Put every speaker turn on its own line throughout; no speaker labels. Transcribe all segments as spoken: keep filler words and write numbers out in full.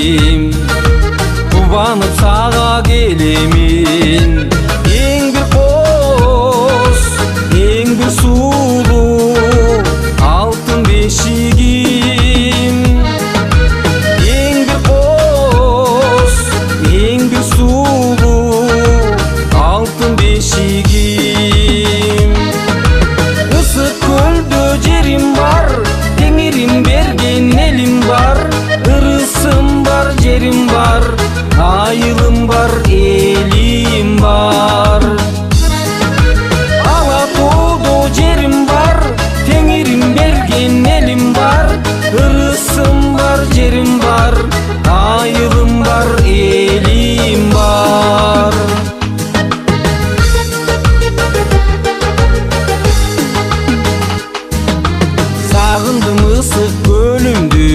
келемин, кубанып сага келемин. Эң бир кош, эң бир сулуу алтын бешигим. Эң бир кош, эң бир сулуу алтын бешигим. Ысык көлдө жерим бар, теңирим берген элим бар. Ырысым бар, жерим бар, айылым бар, элим бар. Ала тоодо жерим бар, теңирим берген элим бар. Ырысым бар, жерим бар, айылым бар, элим бар. Сагындым ысык көлүңдү,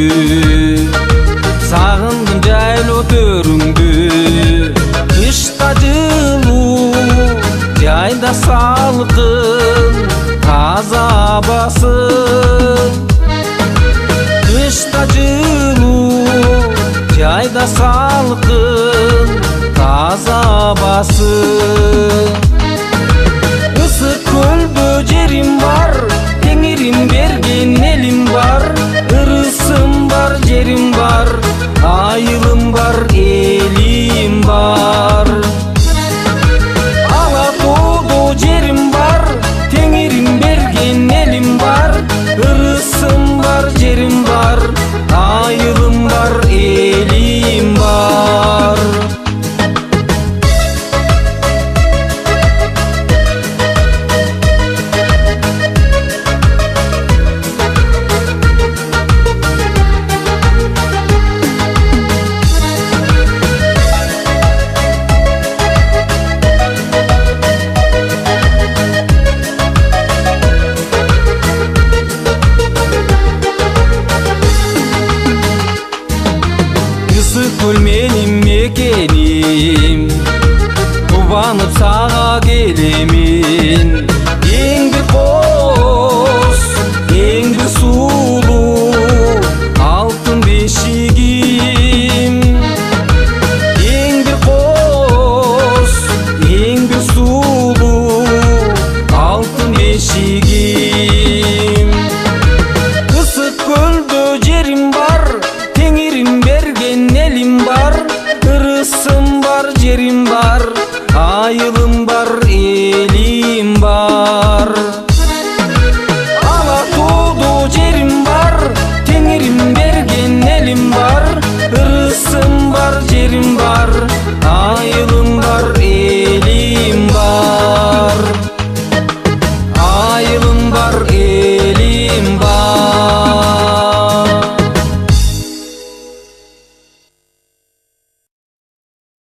сагындым жайлоо төрүңдү. Кышта жылуу, жайда салкын, таза абасы. Кышта жылуу, жайда салкын, таза абасы. Ысык көлдө жерим бар, теңирим берген элим бар. Ырысым бар, жерим бар, айылым бар, элим бар. Ала тоодо жерим бар, теңирим берген элим бар. Ырысым бар, жерим бар, айылым бар, элим бар. Ысык көл менин мекеним, кубанып сага келемин.